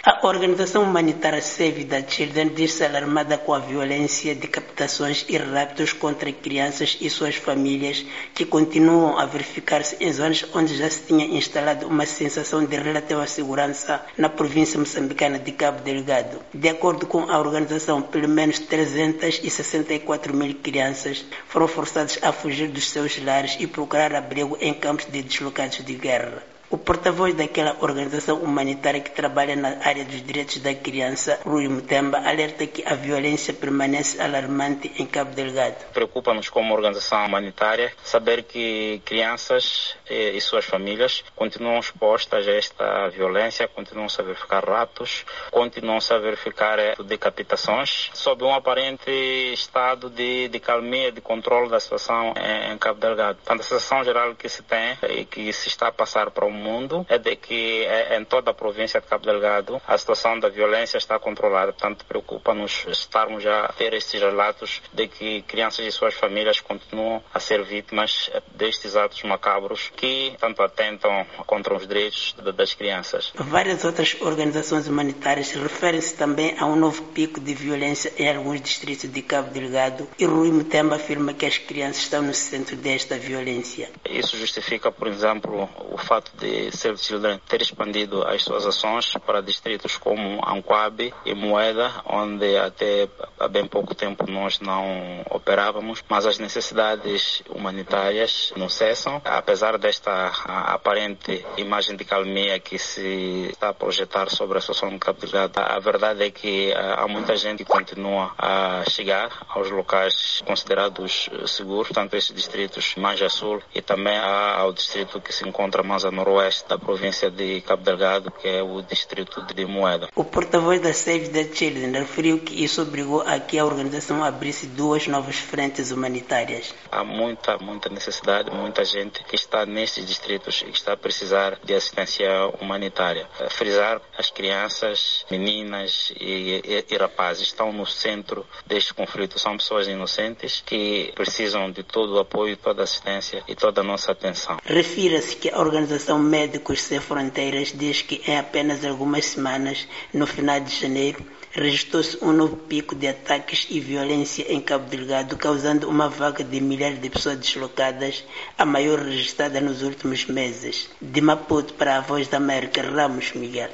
A organização humanitária Save the Children diz-se alarmada com a violência, decapitações e raptos contra crianças e suas famílias que continuam a verificar-se em zonas onde já se tinha instalado uma sensação de relativa segurança na província moçambicana de Cabo Delgado. De acordo com a organização, pelo menos 364 mil crianças foram forçadas a fugir dos seus lares e procurar abrigo em campos de deslocados de guerra. O porta-voz daquela organização humanitária que trabalha na área dos direitos da criança, Rui Mutemba, alerta que a violência permanece alarmante em Cabo Delgado. Preocupa-nos como organização humanitária saber que crianças e suas famílias continuam expostas a esta violência, continuam-se a verificar raptos, continuam-se a verificar decapitações, sob um aparente estado de calmia, de controle da situação em Cabo Delgado. Portanto, a sensação geral que se tem e que se está a passar para o mundo é de que em toda a província de Cabo Delgado a situação da violência está controlada. Portanto, preocupa-nos estarmos a ter estes relatos de que crianças e suas famílias continuam a ser vítimas destes atos macabros que tanto atentam contra os direitos das crianças. Várias outras organizações humanitárias referem-se também a um novo pico de violência em alguns distritos de Cabo Delgado e Rui Mutemba afirma que as crianças estão no centro desta violência. Isso justifica, por exemplo, o fato de Save the Children ter expandido as suas ações para distritos como Anquabe e Moeda, onde até há bem pouco tempo nós não operávamos, mas as necessidades humanitárias não cessam. Apesar desta aparente imagem de calmia que se está a projetar sobre a situação do Cabo Delgado, a verdade é que há muita gente que continua a chegar aos locais considerados seguros, tanto esses distritos Manja Sul e também ao distrito que se encontra mais a noroeste da província de Cabo Delgado, que é o distrito de Moeda. O porta-voz da Save the Children referiu que isso obrigou a que a organização abrisse 2 novas frentes humanitárias. Há muita necessidade, muita gente que está nesses distritos e que está a precisar de assistência humanitária. Frisar, as crianças, meninas e rapazes estão no centro deste conflito. São pessoas inocentes que precisam de todo o apoio, toda a assistência e toda a nossa atenção. Refira-se que a organização Médicos Sem Fronteiras diz que em apenas algumas semanas, no final de janeiro, registrou-se um novo pico de ataques e violência em Cabo Delgado, causando uma vaga de milhares de pessoas deslocadas, a maior registrada nos últimos meses. De Maputo para a Voz da América, Ramos Miguel.